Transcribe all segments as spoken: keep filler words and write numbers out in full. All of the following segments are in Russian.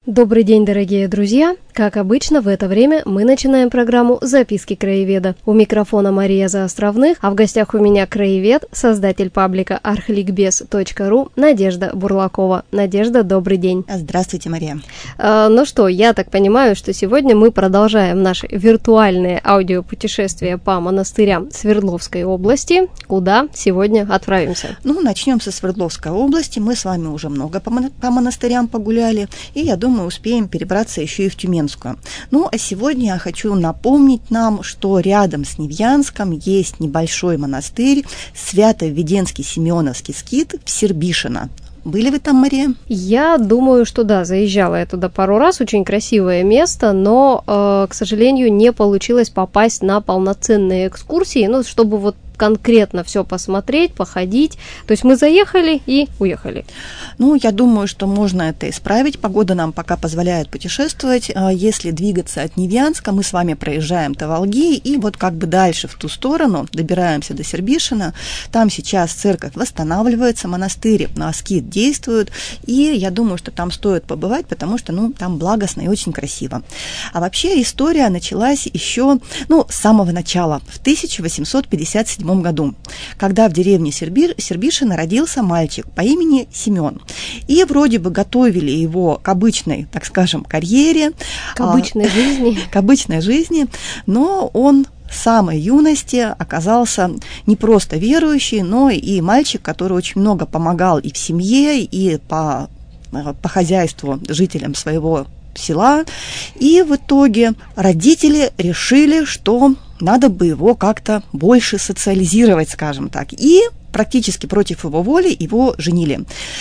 Добрый день, дорогие друзья! Как обычно, в это время мы начинаем программу «Записки краеведа». У микрофона Мария Заостровных, а в гостях у меня краевед, создатель паблика архликбез точка ру Надежда Бурлакова. Надежда, добрый день! Здравствуйте, Мария! А, ну что, я так понимаю, что сегодня мы продолжаем наши виртуальные аудиопутешествия по монастырям Свердловской области. Куда сегодня отправимся? Ну, начнем со Свердловской области. Мы с вами уже много по, мон- по монастырям погуляли, и я думаю, мы успеем перебраться еще и в Тюменскую. Ну, а сегодня я хочу напомнить нам, что рядом с Невьянском есть небольшой монастырь Свято-Введенский Симеоновский скит в Сербишино. Были вы там, Мария? Я думаю, что да, заезжала я туда пару раз, очень красивое место, но, э, к сожалению, не получилось попасть на полноценные экскурсии, ну, чтобы вот конкретно все посмотреть, походить. То есть мы заехали и уехали. Ну, я думаю, что можно это исправить. Погода нам пока позволяет путешествовать. Если двигаться от Невьянска, мы с вами проезжаем Таволги и вот как бы дальше в ту сторону добираемся до Сербишина. Там сейчас церковь восстанавливается, монастырь на скит действует, и я думаю, что там стоит побывать, потому что, ну, там благостно и очень красиво. А вообще история началась еще, ну, с самого начала, в тысяча восемьсот пятьдесят седьмом году, когда в деревне Серби... Сербишино родился мальчик по имени Семен. И вроде бы готовили его к обычной, так скажем, карьере. К обычной а, жизни. К обычной жизни, но он с самой юности оказался не просто верующий, но и мальчик, который очень много помогал и в семье, и по, по хозяйству жителям своего села. И в итоге родители решили, что надо бы его как-то больше социализировать, скажем так. И практически против его воли его женили.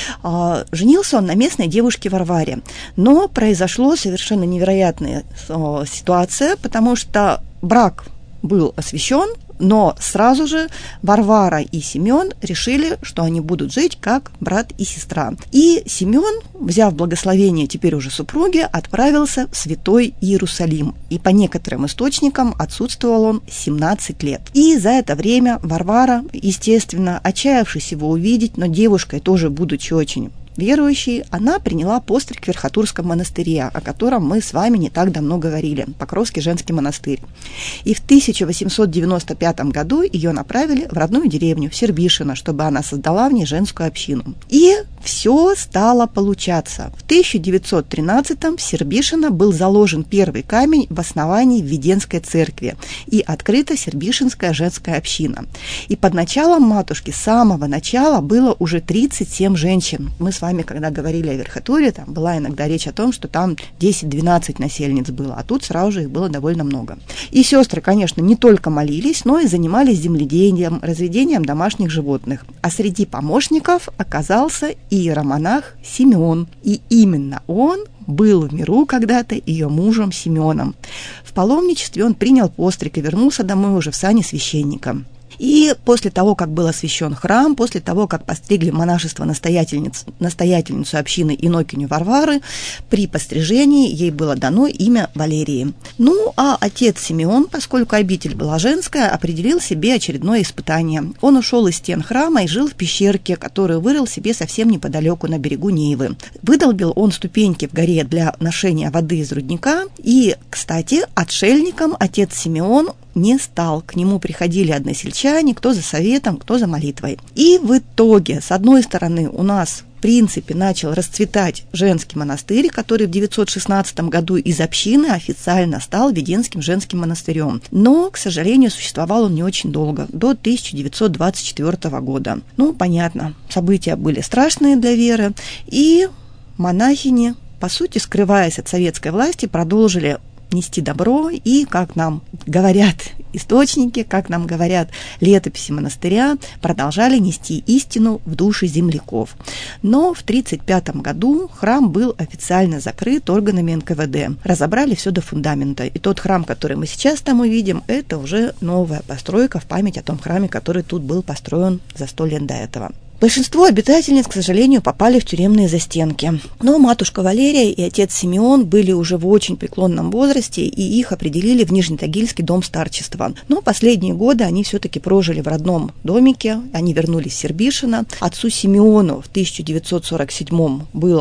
Женился он на местной девушке Варваре. Но произошла совершенно невероятная ситуация, потому что брак был освящен, но сразу же Варвара и Семен решили, что они будут жить как брат и сестра. И Семен, взяв благословение теперь уже супруги, отправился в Святой Иерусалим. И по некоторым источникам отсутствовал он семнадцать лет. И за это время Варвара, естественно, отчаявшись его увидеть, но девушкой тоже будучи очень верующей, она приняла постриг в Верхотурском монастыре, о котором мы с вами не так давно говорили, Покровский женский монастырь. И в тысяча восемьсот девяносто пятом году ее направили в родную деревню, в Сербишино, чтобы она создала в ней женскую общину. И все стало получаться. В тысяча девятьсот тринадцатом в Сербишино был заложен первый камень в основании Введенской церкви и открыта Сербишинская женская община. И под началом матушки с самого начала было уже тридцать семь женщин. Мы с вами, когда говорили о Верхотуре, там была иногда речь о том, что там десять-двенадцать насельниц было, а тут сразу же их было довольно много. И сестры, конечно, не только молились, но и занимались земледелием, разведением домашних животных. А среди помощников оказался иеромонах Симеон. И именно он был в миру когда-то ее мужем Семеном. В паломничестве он принял постриг и вернулся домой уже в сане священника. И после того, как был освящен храм, после того, как постригли в монашество настоятельниц, настоятельницу общины инокиню Варвары, при пострижении ей было дано имя Валерии. Ну, а отец Симеон, поскольку обитель была женская, определил себе очередное испытание. Он ушел из стен храма и жил в пещерке, которую вырыл себе совсем неподалеку на берегу Нейвы. Выдолбил он ступеньки в горе для ношения воды из рудника. И, кстати, отшельником отец Симеон не стал. К нему приходили односельчане, кто за советом, кто за молитвой. И в итоге, с одной стороны, у нас в принципе начал расцветать женский монастырь, который в девятьсот шестнадцатом году из общины официально стал Введенским женским монастырем. Но, к сожалению, существовал он не очень долго, до тысяча девятьсот двадцать четвёртого года. Ну, понятно, события были страшные для веры, и монахини, по сути, скрываясь от советской власти, продолжили нести добро, и, как нам говорят источники, как нам говорят летописи монастыря, продолжали нести истину в души земляков. Но в тридцать пятом году храм был официально закрыт органами эн ка вэ дэ. Разобрали все до фундамента. И тот храм, который мы сейчас там увидим, это уже новая постройка в память о том храме, который тут был построен за сто лет до этого. Большинство обитательниц, к сожалению, попали в тюремные застенки. Но матушка Валерия и отец Симеон были уже в очень преклонном возрасте, и их определили в Нижнетагильский дом старчества. Но последние годы они все-таки прожили в родном домике, они вернулись в Сербишино. Отцу Симеону в тысяча девятьсот сорок седьмом было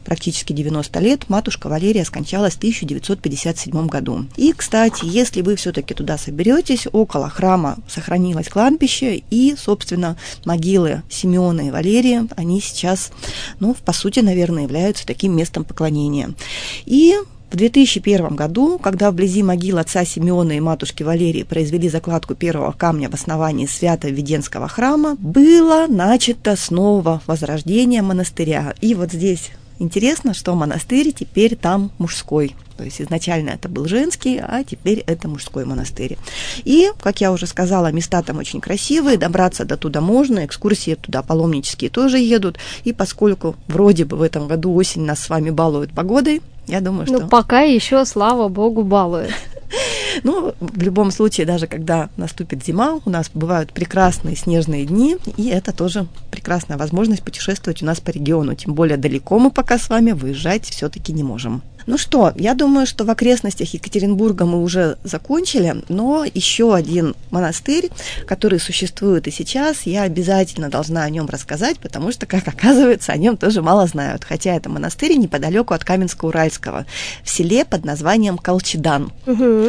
практически девяносто лет, матушка Валерия скончалась в тысяча девятьсот пятьдесят седьмом году. И, кстати, если вы все-таки туда соберетесь, около храма сохранилось кладбище, и, собственно, могилы Симеона и Валерия, они сейчас, ну, по сути, наверное, являются таким местом поклонения. И в две тысячи первом году, когда вблизи могил отца Симеона и матушки Валерии произвели закладку первого камня в основании Свято-Введенского храма, было начато снова возрождение монастыря. И вот здесь интересно, что монастырь теперь там мужской. То есть изначально это был женский, а теперь это мужской монастырь. И, как я уже сказала, места там очень красивые, добраться до туда можно, экскурсии туда паломнические тоже едут. И поскольку вроде бы в этом году осень нас с вами балует погодой, я думаю, что... Ну, пока еще, слава богу, балует. Ну, в любом случае, даже когда наступит зима, у нас бывают прекрасные снежные дни, и это тоже прекрасная возможность путешествовать у нас по региону. Тем более далеко мы пока с вами выезжать все-таки не можем. Ну что, я думаю, что в окрестностях Екатеринбурга мы уже закончили, но еще один монастырь, который существует и сейчас, я обязательно должна о нем рассказать, потому что, как оказывается, о нем тоже мало знают. Хотя это монастырь неподалеку от Каменска-Уральского, в селе под названием Колчедан. Угу.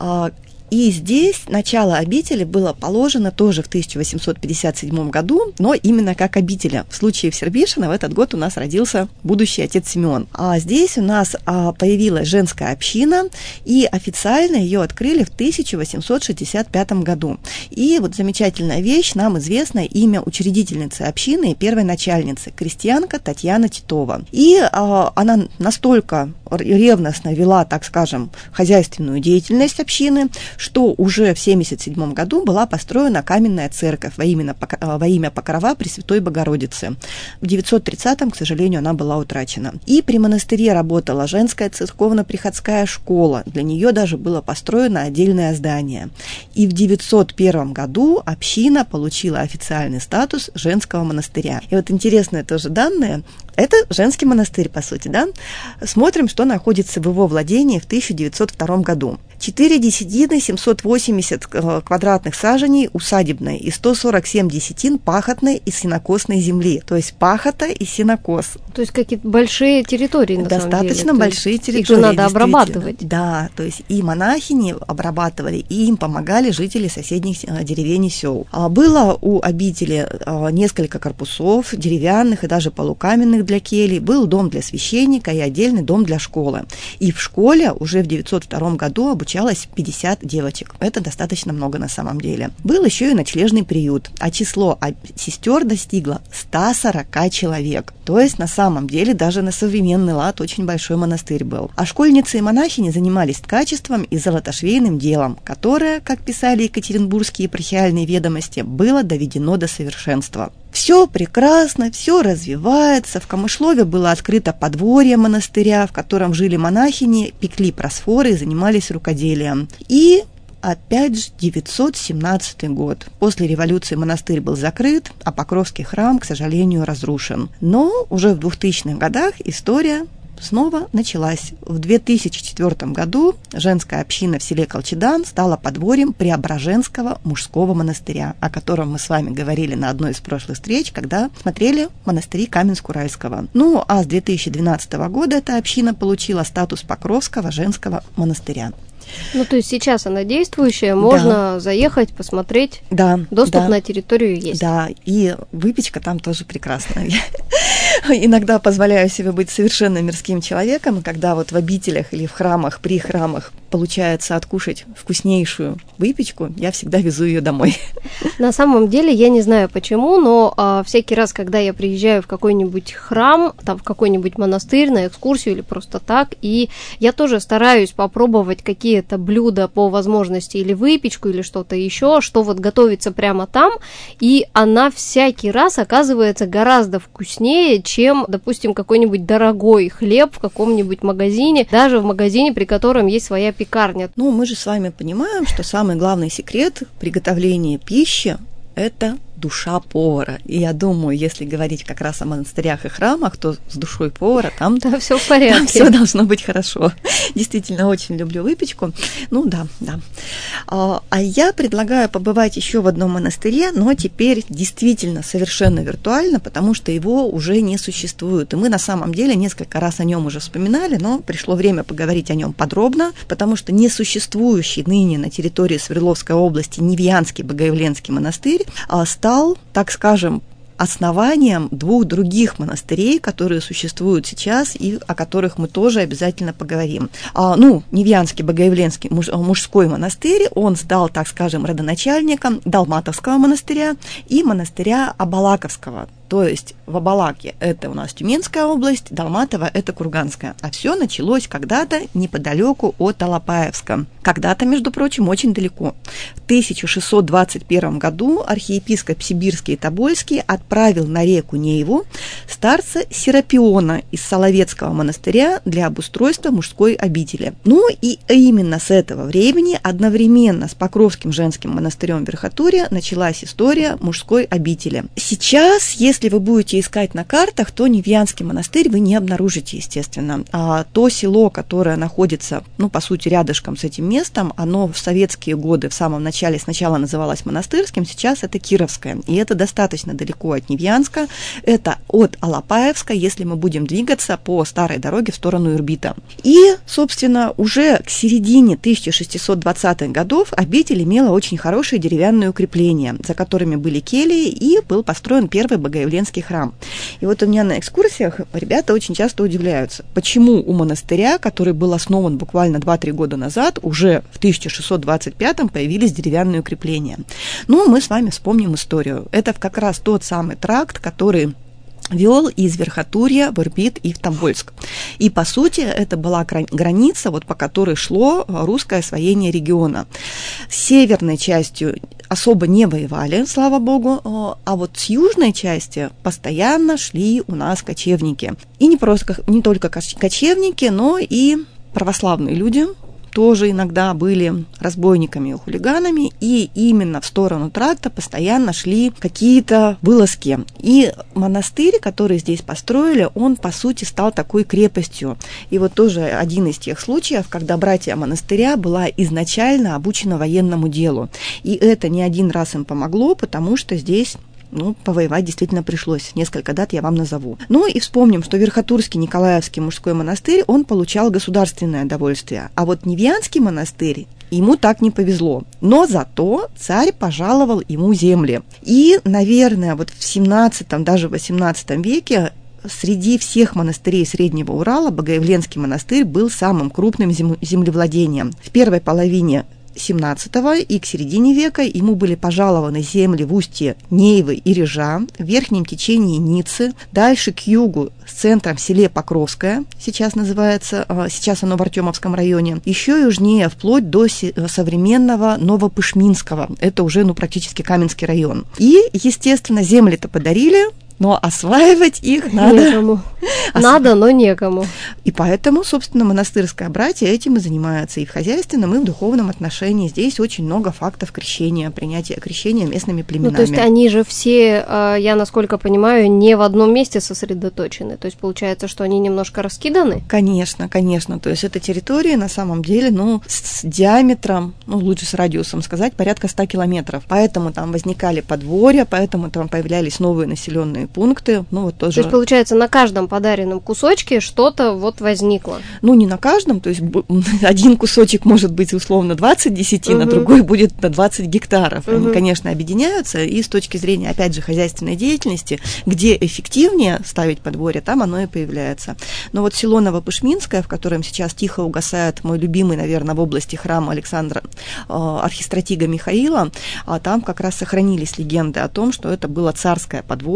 И здесь начало обители было положено тоже в тысяча восемьсот пятьдесят седьмом году, но именно как обителя. В случае Всербишина в этот год у нас родился будущий отец Симеон. А здесь у нас а, появилась женская община, и официально ее открыли в тысяча восемьсот шестьдесят пятом году. И вот замечательная вещь, нам известно имя учредительницы общины и первой начальницы, крестьянка Татьяна Титова. И а, она настолько ревностно вела, так скажем, хозяйственную деятельность общины, что уже в семьдесят седьмом году была построена каменная церковь во имя, во имя Покрова Пресвятой Богородицы. В девятьсот тридцатом, к сожалению, она была утрачена. И при монастыре работала женская церковно-приходская школа. Для нее даже было построено отдельное здание. И в девятьсот первом году община получила официальный статус женского монастыря. И вот интересные тоже данные. Это женский монастырь, по сути, да? Смотрим, что находится в его владении в тысяча девятьсот втором году. четыре десятины, семьсот восемьдесят квадратных саженей усадебной и сто сорок семь десятин пахотной и сенокосной земли. То есть пахота и сенокос. То есть какие-то большие территории, на самом деле. Достаточно большие территории. Их же надо обрабатывать. Да, то есть и монахини обрабатывали, и им помогали жители соседних деревень и сел. Было у обители несколько корпусов, деревянных и даже полукаменных для келий, был дом для священника и отдельный дом для школы. И в школе уже в девятьсот втором году обучалось пятьдесят девочек. Это достаточно много на самом деле. Был еще и ночлежный приют, а число сестер достигло ста сорока человек. То есть на самом деле даже на современный лад очень большой монастырь был. А школьницы и монахини занимались ткачеством и золотошвейным делом, которое, как писали екатеринбургские епархиальные ведомости, было доведено до совершенства. Все прекрасно, все развивается. В Камышлове было открыто подворье монастыря, в котором жили монахини, пекли просфоры и занимались рукоделием. И опять же девятьсот семнадцатый год. После революции монастырь был закрыт, а Покровский храм, к сожалению, разрушен. Но уже в двухтысячных годах история снова началась. В две тысячи четвёртом году женская община в селе Колчедан стала подворьем Преображенского мужского монастыря, о котором мы с вами говорили на одной из прошлых встреч, когда смотрели монастыри Каменск-Уральского. Ну, а с две тысячи двенадцатого года эта община получила статус Покровского женского монастыря. Ну, то есть сейчас она действующая, можно да. заехать, посмотреть. Да. Доступ да. на территорию есть. Да, и выпечка там тоже прекрасная. Иногда позволяю себе быть совершенно мирским человеком, когда вот в обителях или в храмах, при храмах получается откушать вкуснейшую выпечку, я всегда везу ее домой. На самом деле, я не знаю почему, но а, всякий раз, когда я приезжаю в какой-нибудь храм, там в какой-нибудь монастырь на экскурсию или просто так, и я тоже стараюсь попробовать какие-то блюда по возможности или выпечку, или что-то еще, что вот готовится прямо там, и она всякий раз оказывается гораздо вкуснее, чем, допустим, какой-нибудь дорогой хлеб в каком-нибудь магазине, даже в магазине, при котором есть своя пекарня. Ну, мы же с вами понимаем, что самый главный секрет приготовления пищи – это душа повара. И я думаю, если говорить как раз о монастырях и храмах, то с душой повара там, да, все в порядке. Там все должно быть хорошо. Действительно, очень люблю выпечку. Ну да, да. А я предлагаю побывать еще в одном монастыре, но теперь действительно совершенно виртуально, потому что его уже не существует. И мы на самом деле несколько раз о нем уже вспоминали, но пришло время поговорить о нем подробно, потому что несуществующий ныне на территории Свердловской области Невьянский Богоявленский монастырь стал, так скажем, основанием двух других монастырей, которые существуют сейчас и о которых мы тоже обязательно поговорим. А, ну, Невьянский Богоявленский муж, мужской монастырь, он стал, так скажем, родоначальником Далматовского монастыря и монастыря Абалаковского. То есть в Абалаке это у нас Тюменская область, Далматово это Курганская. А все началось когда-то неподалеку от Алапаевска. Когда-то, между прочим, очень далеко. В тысяча шестьсот двадцать первом году архиепископ Сибирский и Тобольский отправил на реку Нейву старца Серапиона из Соловецкого монастыря для обустройства мужской обители. Ну и именно с этого времени одновременно с Покровским женским монастырем в Верхотурье началась история мужской обители. Сейчас, если Если вы будете искать на картах, то Невьянский монастырь вы не обнаружите, естественно. А то село, которое находится, ну, по сути, рядышком с этим местом, оно в советские годы, в самом начале, сначала называлось Монастырским, сейчас это Кировское. И это достаточно далеко от Невьянска. Это от Алапаевска, если мы будем двигаться по старой дороге в сторону Ирбита. И, собственно, уже к середине тысяча шестьсот двадцатых годов обитель имела очень хорошие деревянные укрепления, за которыми были кельи, и был построен первый Богоявленский храм. И вот у меня на экскурсиях ребята очень часто удивляются, почему у монастыря, который был основан буквально два-три года назад, уже в тысяча шестьсот двадцать пятом появились деревянные укрепления. Ну, мы с вами вспомним историю. Это как раз тот самый тракт, который вел из Верхотурья в Ирбит и в Тобольск. И, по сути, это была граница, вот, по которой шло русское освоение региона. С северной частью особо не воевали, слава богу, а вот с южной части постоянно шли у нас кочевники. И не просто, не только кочевники, но и православные люди, тоже иногда были разбойниками и хулиганами, и именно в сторону тракта постоянно шли какие-то вылазки. И монастырь, который здесь построили, он, по сути, стал такой крепостью. И вот тоже один из тех случаев, когда братья монастыря была изначально обучена военному делу. И это не один раз им помогло, потому что здесь ну, повоевать действительно пришлось. Несколько дат я вам назову. Ну и вспомним, что Верхотурский Николаевский мужской монастырь, он получал государственное довольствие. А вот Невьянский монастырь, ему так не повезло. Но зато царь пожаловал ему земли. И, наверное, вот в семнадцатом, даже восемнадцатом веке среди всех монастырей Среднего Урала Богоявленский монастырь был самым крупным землевладением. В первой половине семнадцатого и к середине века ему были пожалованы земли в устье Нейвы и Режа, в верхнем течении Ницы, дальше к югу с центром в селе Покровское, сейчас называется, сейчас оно в Артемовском районе, еще южнее, вплоть до современного Новопышминского, это уже ну, практически Каменский район. И, естественно, земли-то подарили, но осваивать их надо. Некому. Надо, но некому. И поэтому, собственно, монастырское братье этим и занимается и в хозяйственном, и в духовном отношении. Здесь очень много фактов крещения, принятия крещения местными племенами. Ну, то есть они же все, я насколько понимаю, не в одном месте сосредоточены. То есть получается, что они немножко раскиданы? Конечно, конечно. То есть эта территория на самом деле, ну, с диаметром, ну, лучше с радиусом сказать, порядка ста километров. Поэтому там возникали подворья, поэтому там появлялись новые населенные пункты. Ну, вот тоже... То есть, получается, на каждом подаренном кусочке что-то вот возникло? Ну, не на каждом, то есть один кусочек может быть условно двадцать десятин, uh-huh. а другой будет на двадцать гектаров. Uh-huh. Они, конечно, объединяются, и с точки зрения, опять же, хозяйственной деятельности, где эффективнее ставить подворье, там оно и появляется. Но вот село Новопышминское, в котором сейчас тихо угасает мой любимый, наверное, в области храма Александра, архистратига Михаила, там как раз сохранились легенды о том, что это было царское подворье, подворье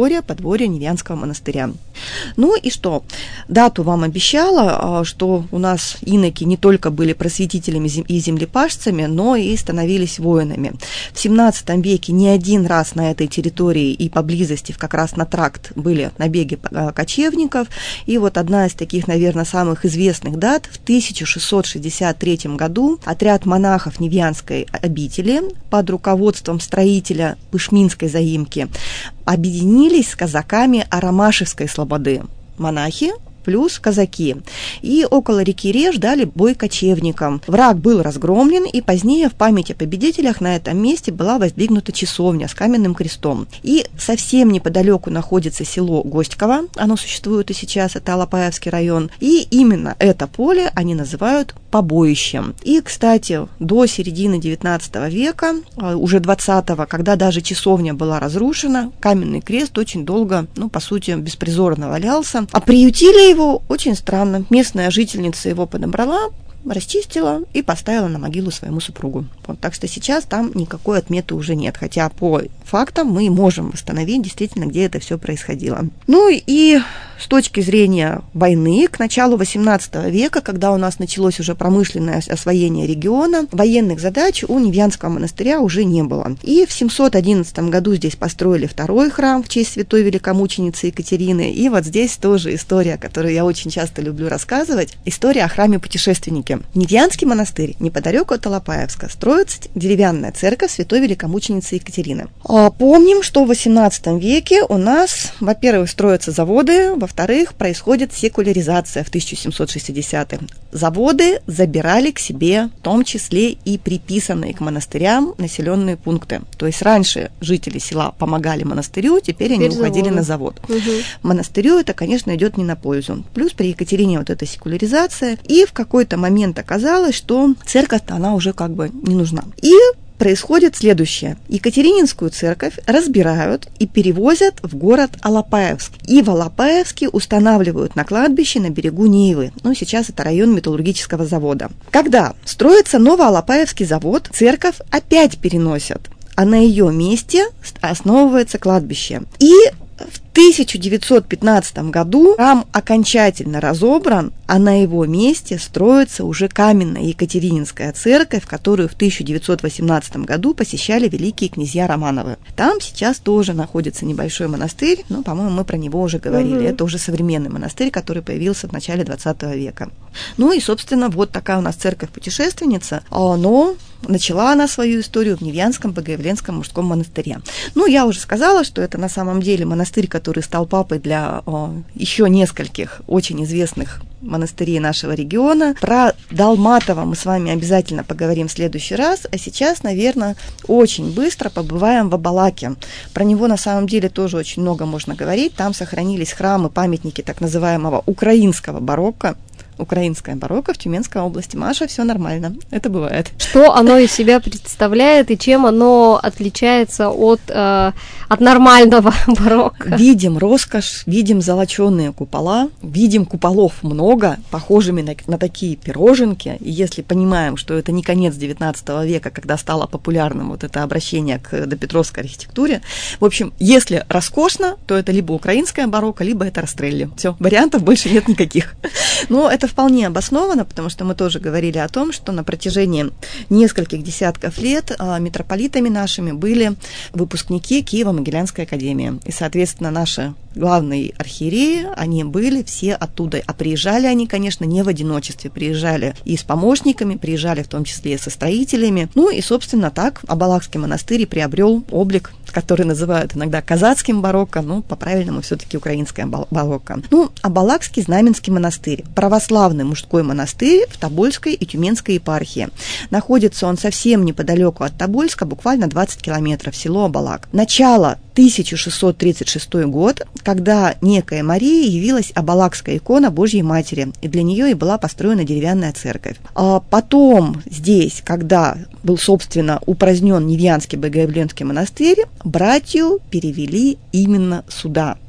соборе Невьянского монастыря. Ну и что? Дату вам обещала, что у нас иноки не только были просветителями и землепашцами, но и становились воинами. В семнадцатом веке не один раз на этой территории и поблизости, как раз на тракт, были набеги кочевников. И вот одна из таких, наверное, самых известных дат: в тысяча шестьсот шестьдесят третьем году отряд монахов Невьянской обители под руководством строителя Пышминской заимки объединились с казаками Арамашевской слободы. Монахи плюс казаки. И около реки Реж дали бой кочевникам. Враг был разгромлен, и позднее в память о победителях на этом месте была воздвигнута часовня с каменным крестом. И совсем неподалеку находится село Гостьково, оно существует и сейчас, это Алапаевский район, и именно это поле они называют побоищем. И, кстати, до середины девятнадцатого века, уже двадцатого, когда даже часовня была разрушена, каменный крест очень долго, ну, по сути, беспризорно валялся, а приютили его его очень странно. Местная жительница его подобрала, расчистила и поставила на могилу своему супругу. Вот, так что сейчас там никакой отметы уже нет, хотя по фактам мы можем восстановить действительно, где это все происходило. Ну и с точки зрения войны, к началу восемнадцатого века, когда у нас началось уже промышленное освоение региона, военных задач у Невьянского монастыря уже не было. И в семьсот одиннадцатом году здесь построили второй храм в честь святой великомученицы Екатерины. И вот здесь тоже история, которую я очень часто люблю рассказывать, история о храме-путешественнике. Невьянский монастырь неподалеку от Алапаевска строится деревянная церковь святой великомученицы Екатерины. Помним, что в восемнадцатом веке у нас, во-первых, строятся заводы, во-вторых, происходит секуляризация в тысяча семьсот шестидесятом. Заводы забирали к себе, в том числе и приписанные к монастырям населенные пункты. То есть раньше жители села помогали монастырю, теперь, теперь они уходили заводы. на завод. Угу. Монастырю это, конечно, идет не на пользу. Плюс при Екатерине вот эта секуляризация, и в какой-то момент оказалось, что церковь-то она уже как бы не нужна. И происходит следующее. Екатерининскую церковь разбирают и перевозят в город Алапаевск. И в Алапаевске устанавливают на кладбище на берегу Нивы. Ну, сейчас это район металлургического завода. Когда строится Новоалапаевский завод, церковь опять переносят, а на ее месте основывается кладбище. И в тысяча девятьсот пятнадцатом году храм окончательно разобран, а на его месте строится уже каменная Екатерининская церковь, которую в тысяча девятьсот восемнадцатом году посещали великие князья Романовы. Там сейчас тоже находится небольшой монастырь, но, по-моему, мы про него уже говорили. Угу. Это уже современный монастырь, который появился в начале двадцатого века. Ну и, собственно, вот такая у нас церковь-путешественница, но начала она свою историю в Невьянском Богоявленском мужском монастыре. Ну, я уже сказала, что это на самом деле монастырь, который стал папой для о, еще нескольких очень известных монастырей нашего региона. Про Долматово мы с вами обязательно поговорим в следующий раз, а сейчас, наверное, очень быстро побываем в Абалаке. Про него на самом деле тоже очень много можно говорить. Там сохранились храмы, памятники так называемого украинского барокко. Украинская барокко в Тюменской области. Маша, все нормально, это бывает. Что оно из себя представляет и чем оно отличается от, э, от нормального барокко? Видим роскошь, видим золоченые купола, видим куполов много, похожими на, на такие пироженки. И если понимаем, что это не конец девятнадцатого века, когда стало популярным вот это обращение к допетровской архитектуре, в общем, если роскошно, то это либо украинская барокко, либо это Растрелли. Все, вариантов больше нет никаких. Но это вполне обосновано, потому что мы тоже говорили о том, что на протяжении нескольких десятков лет а, митрополитами нашими были выпускники Киево-Могилянской академии. И, соответственно, наши главные архиереи, они были все оттуда. А приезжали они, конечно, не в одиночестве. Приезжали и с помощниками, приезжали в том числе и со строителями. Ну и, собственно, так Абалакский монастырь приобрел облик, который называют иногда казацким барокко, но по-правильному все-таки украинское барокко. Ну, Абалакский Знаменский монастырь. Православный мужской монастырь в Тобольской и Тюменской епархии. Находится он совсем неподалеку от Тобольска, буквально двадцать километров, село Абалак. Начало тысяча шестьсот тридцать шестой год, когда некая Мария явилась Абалакская икона Божьей Матери, и для нее и была построена деревянная церковь. А потом здесь, когда был, собственно, упразднен Невьянский Богоявленский монастырь, братью перевели именно сюда.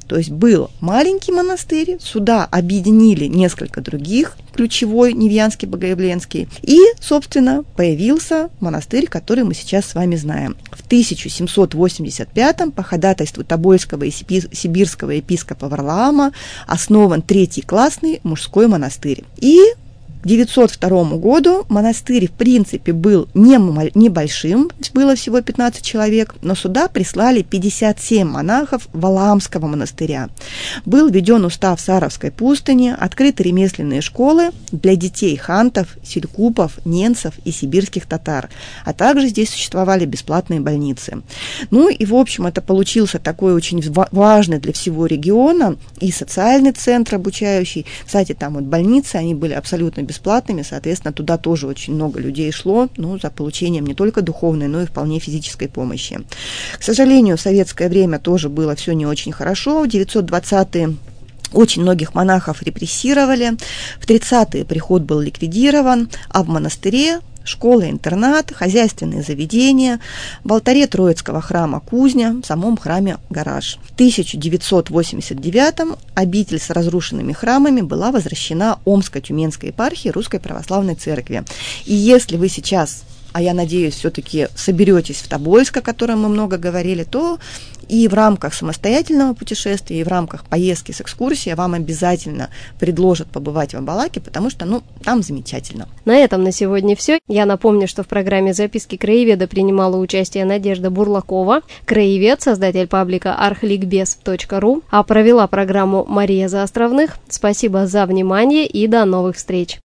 То есть был маленький монастырь, сюда объединили несколько других, ключевой Невьянский Богоявленский, и, собственно, появился монастырь, который мы сейчас с вами знаем. В тысяча семьсот восемьдесят пятом по ходатайству Тобольского и сибирского епископа Варлаама основан третий классный мужской монастырь. И к девятьсот второму году монастырь, в принципе, был не небольшим, было всего пятнадцать человек, но сюда прислали пятьдесят семь монахов Валаамского монастыря. Был введен устав Саровской пустыни, открыты ремесленные школы для детей хантов, селькупов, ненцев и сибирских татар, а также здесь существовали бесплатные больницы. Ну и, в общем, это получился такой очень важный для всего региона и социальный центр обучающий. Кстати, там вот больницы, они были абсолютно бесплатными, соответственно, туда тоже очень много людей шло, ну, за получением не только духовной, но и вполне физической помощи. К сожалению, в советское время тоже было все не очень хорошо. В девятьсот двадцатые очень многих монахов репрессировали, в тридцатые приход был ликвидирован, а в монастыре школа-интернат, хозяйственные заведения, в алтаре Троицкого храма кузня, в самом храме гараж. В тысяча девятьсот восемьдесят девятом обитель с разрушенными храмами была возвращена Омско-Тюменской епархии Русской Православной Церкви. И если вы сейчас, а я надеюсь, все-таки соберетесь в Тобольск, о котором мы много говорили, то и в рамках самостоятельного путешествия, и в рамках поездки с экскурсией вам обязательно предложат побывать в Абалаке, потому что, ну, там замечательно. На этом на сегодня все. Я напомню, что в программе «Записки краеведа» принимала участие Надежда Бурлакова, краевед, создатель паблика архликбез точка ру, а провела программу Мария Заостровных. Спасибо за внимание и до новых встреч!